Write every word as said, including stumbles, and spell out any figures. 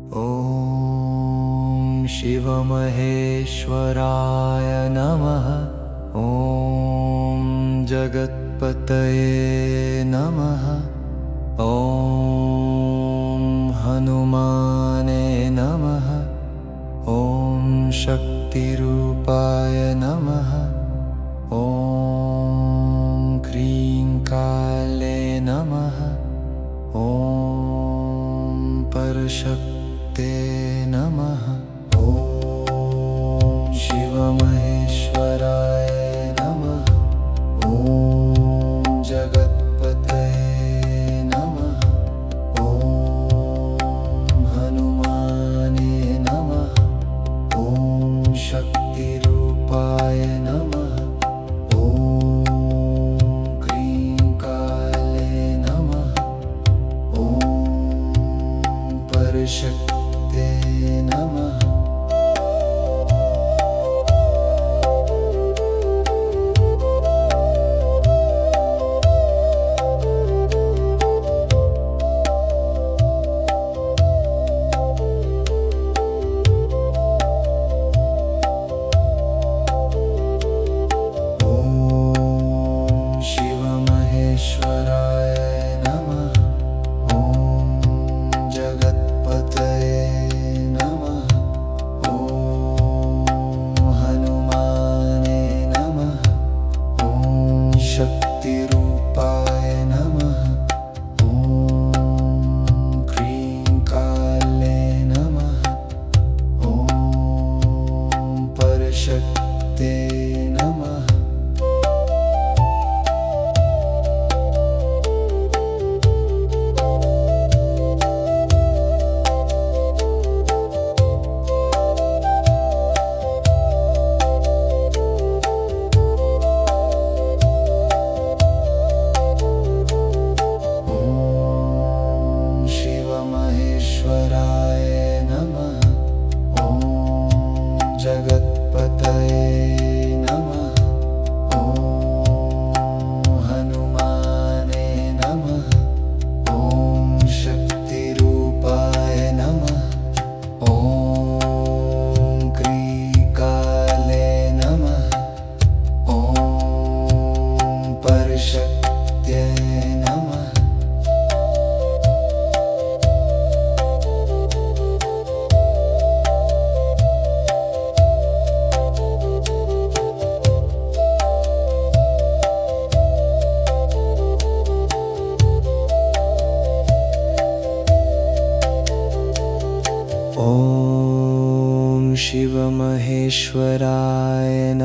ॐ शिवमहेश्वराय नमः। ॐ जगत्पतये नमः। ॐ हनुमाने नमः। ॐ शक्तिरूपाय नमः। ॐ क्रीं काले नमः। ॐ परशक्ते नमः। ॐ शिवमहेश्वराय नमः। ॐ जगत्पतये नमः। ॐ हनुमाने नमः। ॐ शक्तिरूपाय नमः। ॐ क्रीं काले नमः। ॐ परशक्ते नमः। शक्तिरूपाय नमः। ॐ क्रीं काले नमः। ॐ परशक्ते नमः। महेश्वराय नमः। ॐ जगत्पतये नमः। ॐ हनुमाने नमः। ॐ शक्तिरूपाय नमः। ॐ क्रीं काले नमः। ॐ परशक्ते नमः। ॐ शिवमहेश्वराय नमः।